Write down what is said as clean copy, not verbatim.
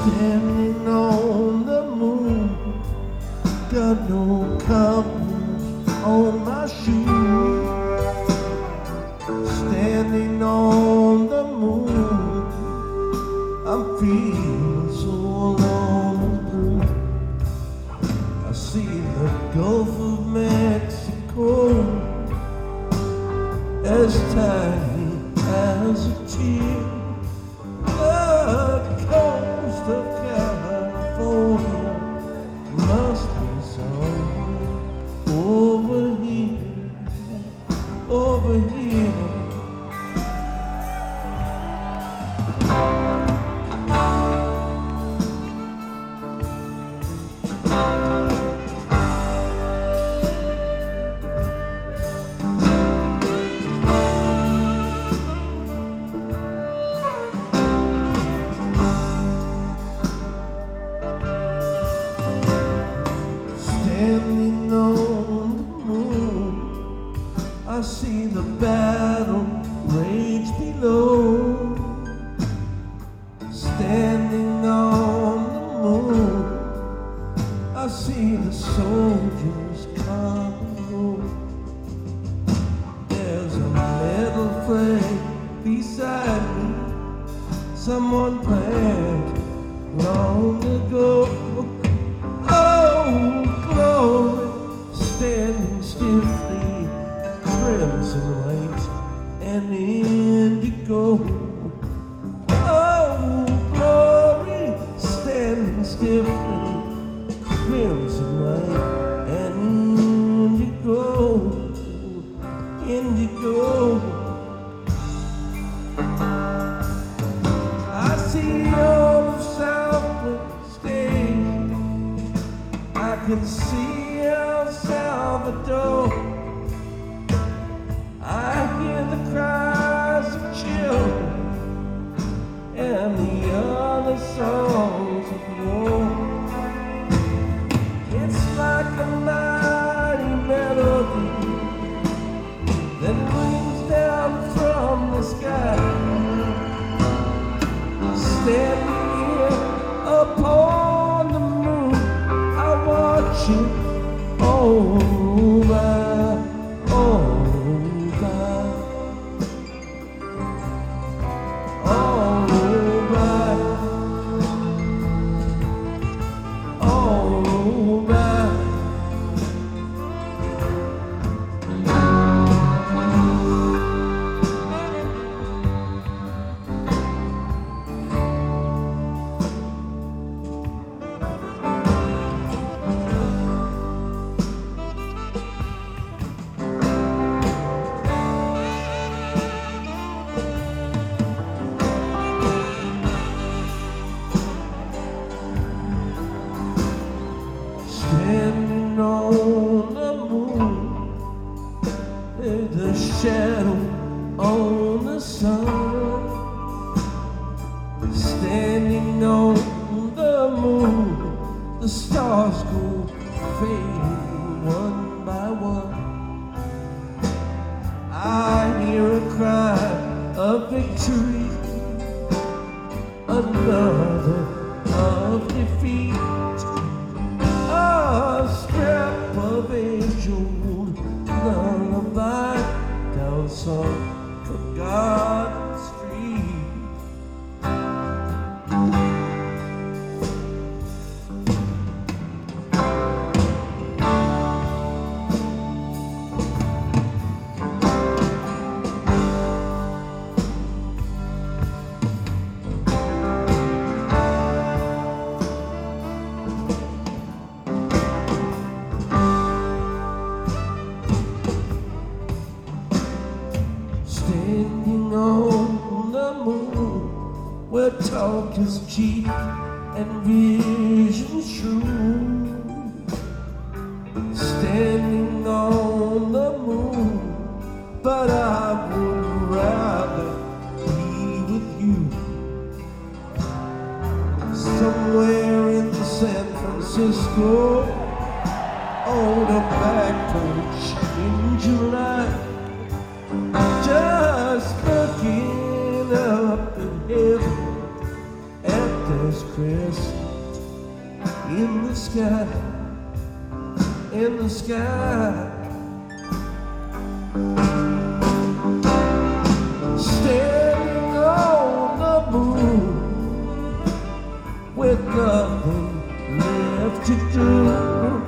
Standing on the moon, got no cobwebs on my shoes. Standing on the moon, I'm feeling so alone and blue. I see the Gulf of Mexico as tiny as a tear. The coast of California must be somewhere over here, over here. Standing on the moon, I see the battle rage below. Standing on the moon, I see the soldiers come and go. There's a metal flag beside me, someone planted long ago. Standing stiffly, crimson white and indigo. Oh, glory, standing stiffly, crimson white and indigo, indigo. I see all of Southwest State, I can see El Salvador. I hear the cries of children and the other songs of war. It's like a mighty melody that rings down from the sky. Standing here upon the moon, I watch it. Oh my, oh my, oh my, oh my. Standing on the moon, there's a shadow on the sun. Standing on the moon, the stars go fading one by one. I hear a cry of victory, another of defeat. A scrap of age-old lullaby down some forgotten street. Standing on the moon, where talk is cheap and vision's true. Standing on the moon, but I would rather be with you. Somewhere in San Francisco, on a back porch in July, just looking up at heaven at there's Christmas in the sky, in the sky. Standing on the moon with nothing left to do.